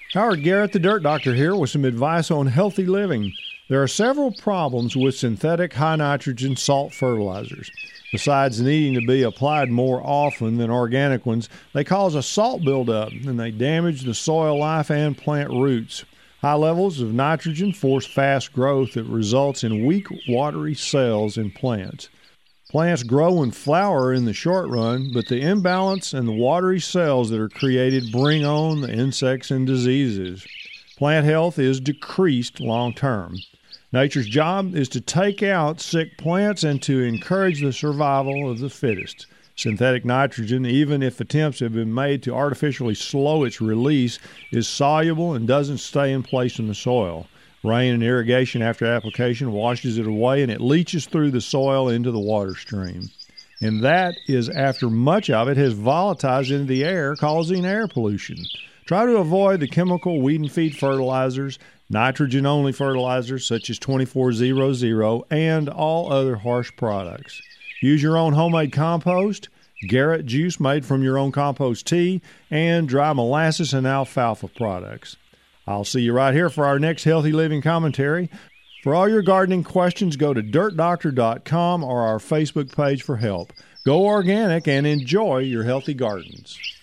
Howard Garrett, the Dirt Doctor, here with some advice on healthy living. There are several problems with synthetic high-nitrogen salt fertilizers. Besides needing to be applied more often than organic ones, they cause a salt buildup, and they damage the soil life and plant roots. High levels of nitrogen force fast growth that results in weak, watery cells in plants. Plants grow and flower in the short run, but the imbalance and the watery cells that are created bring on the insects and diseases. Plant health is decreased long term. Nature's job is to take out sick plants and to encourage the survival of the fittest. Synthetic nitrogen, even if attempts have been made to artificially slow its release, is soluble and doesn't stay in place in the soil. Rain and irrigation after application washes it away, and it leaches through the soil into the water stream. And that is after much of it has volatilized into the air, causing air pollution. Try to avoid the chemical weed and feed fertilizers, nitrogen-only fertilizers such as 2400, and all other harsh products. Use your own homemade compost, Garrett juice made from your own compost tea, and dry molasses and alfalfa products. I'll see you right here for our next Healthy Living commentary. For all your gardening questions, go to dirtdoctor.com or our Facebook page for help. Go organic and enjoy your healthy gardens.